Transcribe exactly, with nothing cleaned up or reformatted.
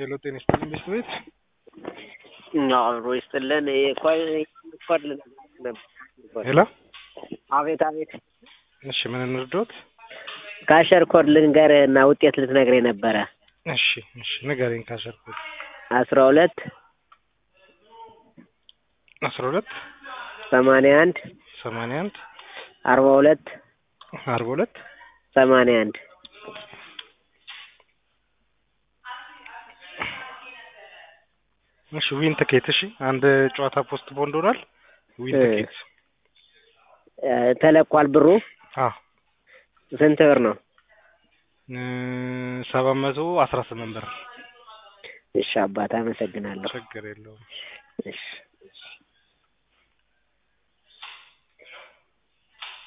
ሄሎ ጤና ይስጥልኝ ቤት ነው ሮይስጥልን የኳይ ኮድ ነበር ሄሎ አቤት አቤት እሺ ምን እንርዶት ካሸር ኮድ ልንገርህና ውጤት ልትነግረኝ ነበረ እሺ እሺ ንገረኝ ካሸር ኮድ አስራ ሁለት አስራ ሁለት ሰማንያ አንድ ሰማንያ አንድ አርባ ሁለት አርባ ሁለት ሰማንያ አንድ እሺ ዊን ትኬት እሺ አንድ ጨዋታ ፖስት ቦንድ ሆኗል ዊን ትኬት ተለቋል ብሩ አዎ ስንት ብር ነው ሰባት መቶ አስራ ስምንት ብር እሺ አባታ አመሰግናለሁ ችግር የለውም እሺ